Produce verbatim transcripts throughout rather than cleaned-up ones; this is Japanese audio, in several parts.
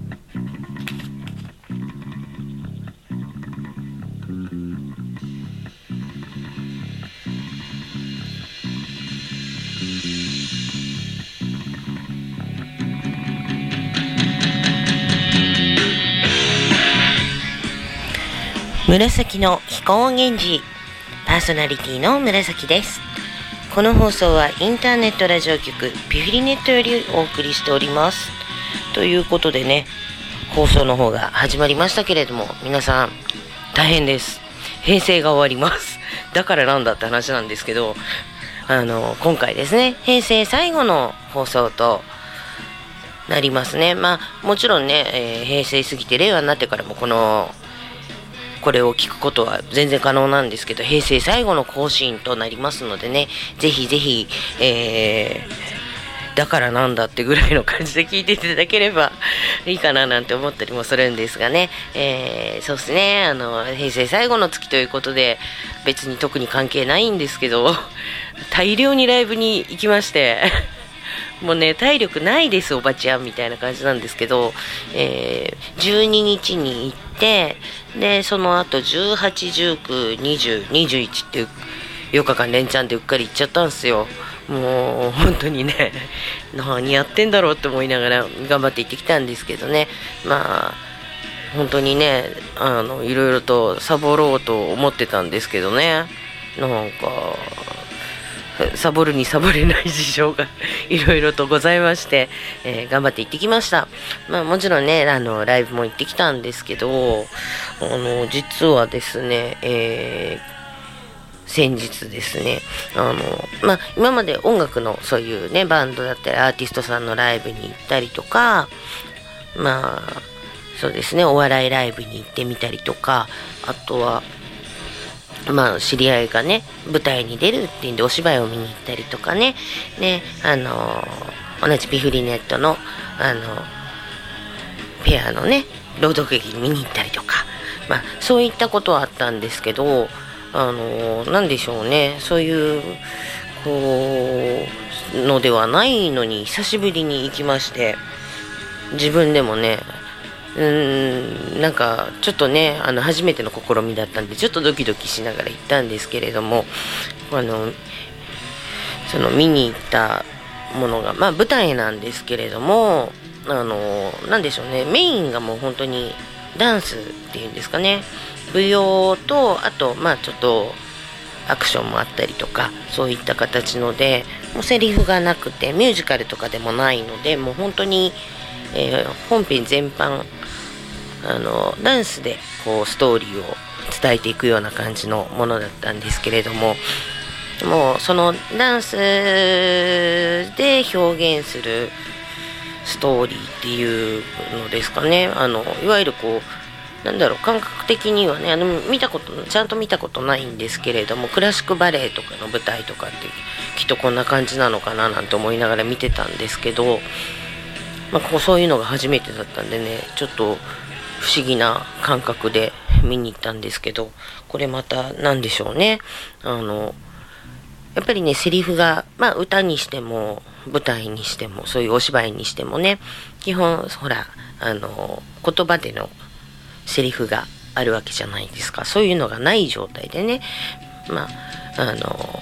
紫の飛行源氏、パーソナリティの紫です。この放送はインターネットラジオ局ピフリネットよりお送りしております。ということでね、放送の方が始まりましたけれども、皆さん大変です。平成が終わります。だからなんだって話なんですけど、あの今回ですね、平成最後の放送となりますね。まあもちろんね、えー、平成過ぎて令和になってからもこのこれを聞くことは全然可能なんですけど、平成最後の更新となりますのでね、ぜひぜひ、えー、だからなんだってぐらいの感じで聞いていただければいいかななんて思ったりもするんですがね、えー、そうですね、あの平成最後の月ということで別に特に関係ないんですけど、大量にライブに行きましてもうね、体力ないですおばちゃんみたいな感じなんですけど、えー、じゅうににちに行って、でその後じゅうはち、じゅうく、にじゅう、にじゅういちってよっかかん連チャンでうっかり行っちゃったんですよ。もう本当にね、何やってんだろうって思いながら頑張って行ってきたんですけどね、まあ本当にね、あのいろいろとサボろうと思ってたんですけどね、なんかサボるにサボれない事情がいろいろとございまして、えー、頑張って行ってきました。まあもちろんね、あのライブも行ってきたんですけど、あの実はですね、えー、先日ですね、あのまあ今まで音楽のそういうねバンドだったりアーティストさんのライブに行ったりとか、まあそうですね、お笑いライブに行ってみたりとか、あとはまあ知り合いがね舞台に出るっていうんでお芝居を見に行ったりとかね、ね、あのー、同じピフリネットのあのペアのね朗読劇に見に行ったりとか、まあそういったことはあったんですけど、あのー、なんでしょうね、そういうこうのではないのに久しぶりに行きまして、自分でもね、うーんなんかちょっとね、あの初めての試みだったんでちょっとドキドキしながら行ったんですけれども、あのその見に行ったものがまあ舞台なんですけれども、あのなんでしょうね、メインがもう本当にダンスっていうんですかね、舞踊とあとまあちょっとアクションもあったりとか、そういった形ので、もうセリフがなくてミュージカルとかでもないので、もう本当に、えー、本編全般あのダンスでこうストーリーを伝えていくような感じのものだったんですけれども、もうそのダンスで表現するストーリーっていうのですかね、あのいわゆるこうなんだろう、感覚的にはね、あの見たことちゃんと見たことないんですけれども、クラシックバレエとかの舞台とかってきっとこんな感じなのかななんて思いながら見てたんですけど、まあ、こうそういうのが初めてだったんでね、ちょっと不思議な感覚で見に行ったんですけど、これまた何でしょうね、あのやっぱりねセリフが、まあ歌にしても舞台にしてもそういうお芝居にしてもね、基本ほらあの言葉でのセリフがあるわけじゃないですか。そういうのがない状態でね、まああの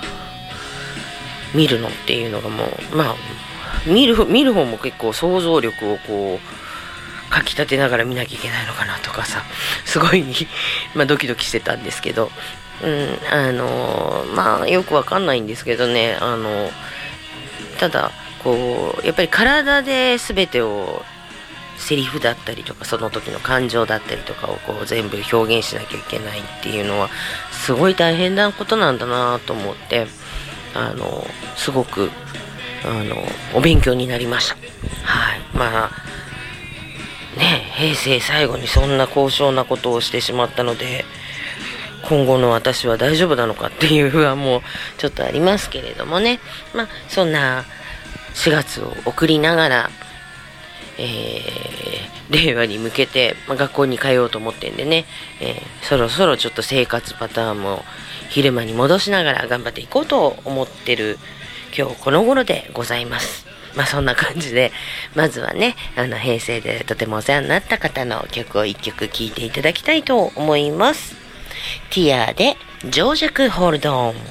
見るのっていうのがもうまあ見る見る方も結構想像力をこうかき立てながら見なきゃいけないのかなとかさ、すごいまあドキドキしてたんですけど、うんあのまあよくわかんないんですけどね、あのただこうやっぱり体で全てをセリフだったりとかその時の感情だったりとかをこう全部表現しなきゃいけないっていうのはすごい大変なことなんだなと思って、あのすごくあのお勉強になりました。はい、まあね、平成最後にそんな高尚なことをしてしまったので、今後の私は大丈夫なのかっていう不安もちょっとありますけれどもね、まあそんなしがつを送りながら、えー、令和に向けて、まあ、学校に通おうと思ってんでね、えー、そろそろちょっと生活パターンも昼間に戻しながら頑張っていこうと思ってる今日この頃でございます。 まあそんな感じで、まずはね、あの平成でとてもお世話になった方の曲を一曲聴いていただきたいと思います。ティアで情弱ホールドオン。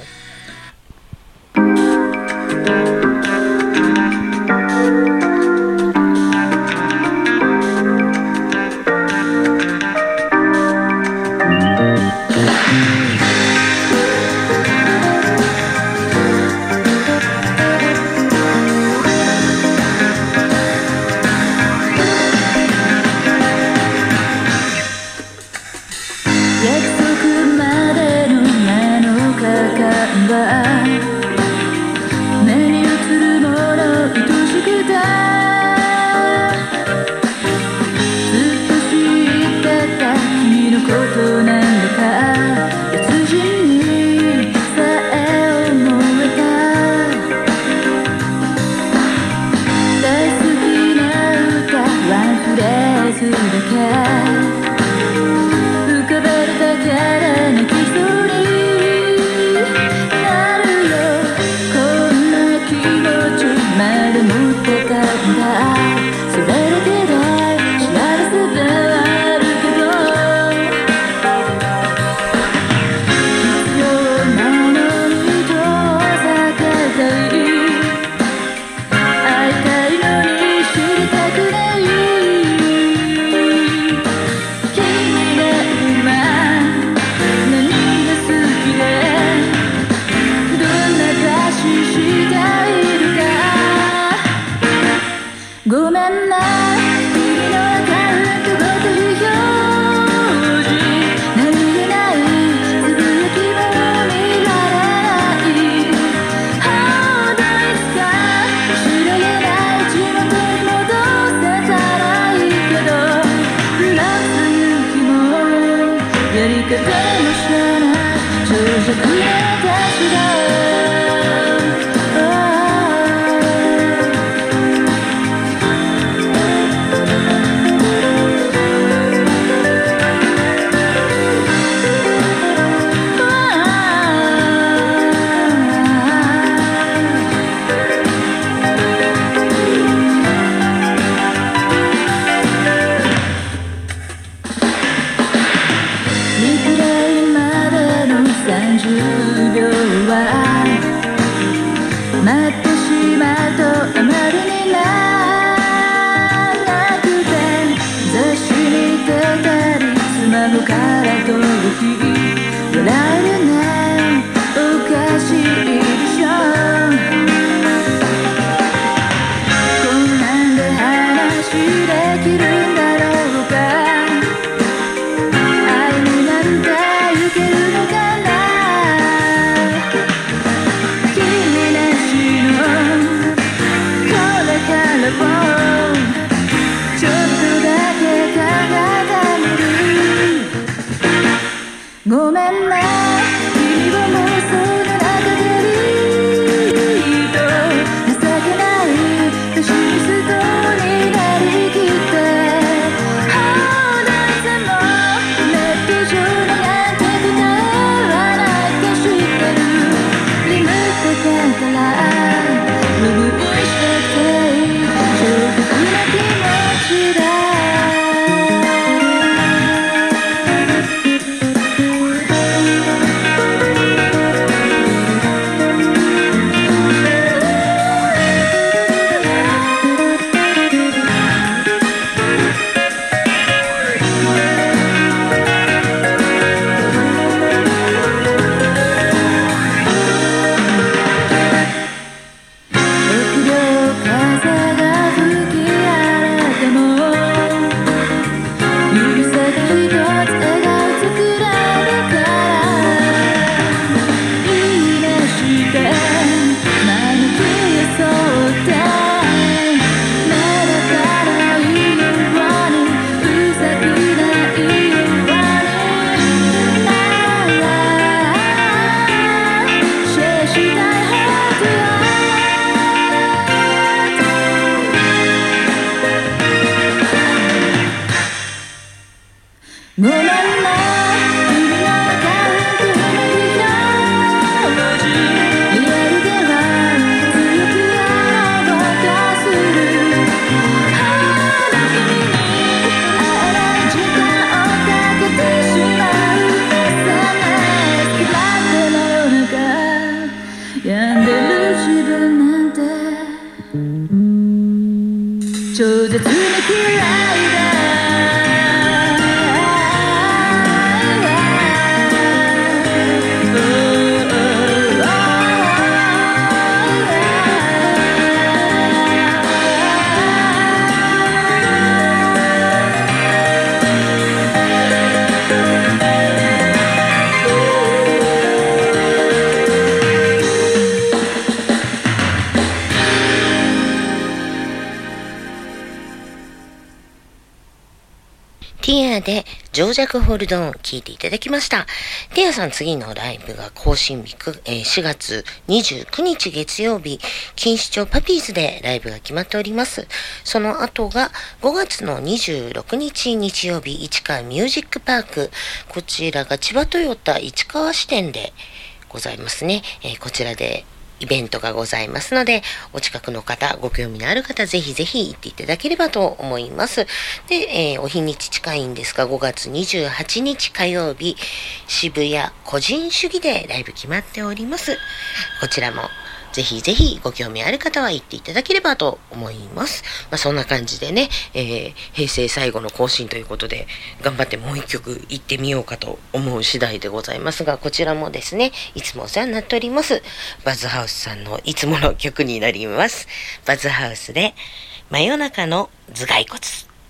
ティアで情弱ホールドオン聴いていただきました。ティアさん次のライブが更新日、えー、しがつにじゅうくにち月曜日、錦糸町パピーズでライブが決まっております。その後がごがつのにじゅうろくにち日曜日、市川ミュージックパーク。こちらが千葉トヨタ市川支店でございますね。えー、こちらでイベントがございますので、お近くの方、ご興味のある方、ぜひぜひ行っていただければと思います。で、えー、お日にち近いんですが、ごがつにじゅうはちにち火曜日、渋谷個人主義でライブ決まっております。こちらもぜひぜひご興味ある方は行っていただければと思います。まあ、そんな感じでね、えー、平成最後の更新ということで、頑張ってもう一曲行ってみようかと思う次第でございますが、こちらもですね、いつもお世話になっております。バズハウスさんのいつもの曲になります。バズハウスで、真夜中の頭蓋骨。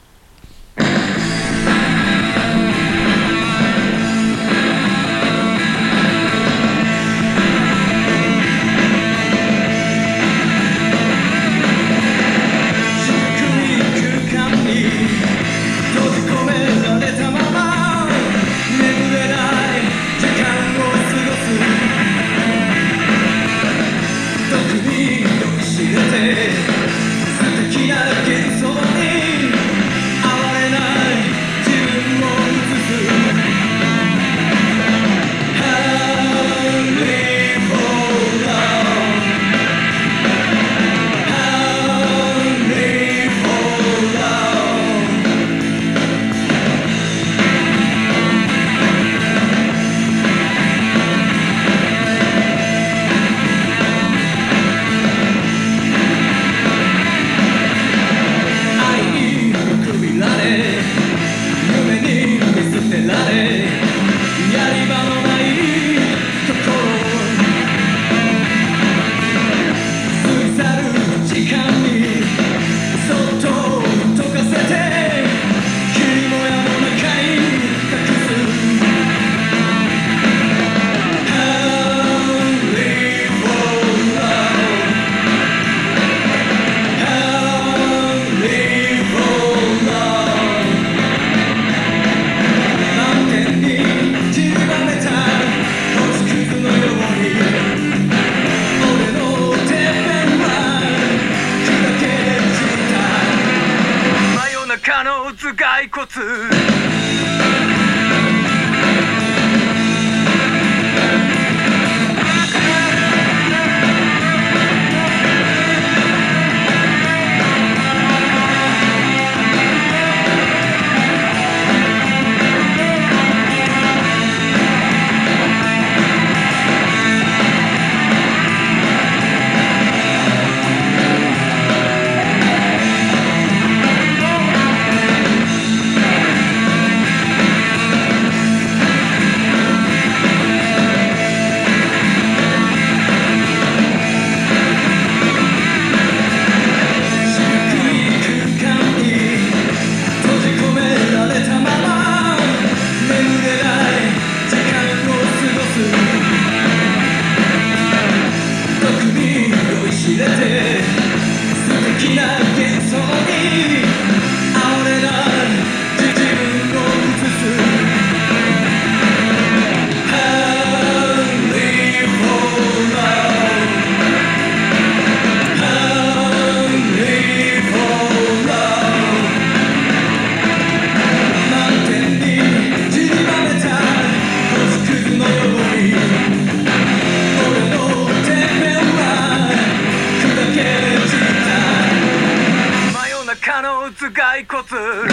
頭蓋骨、真夜中の頭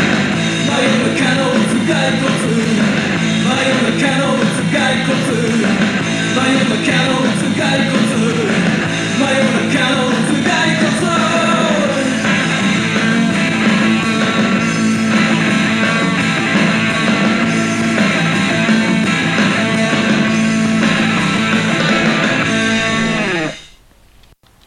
蓋骨、真夜中の頭蓋骨、真夜中の頭蓋骨。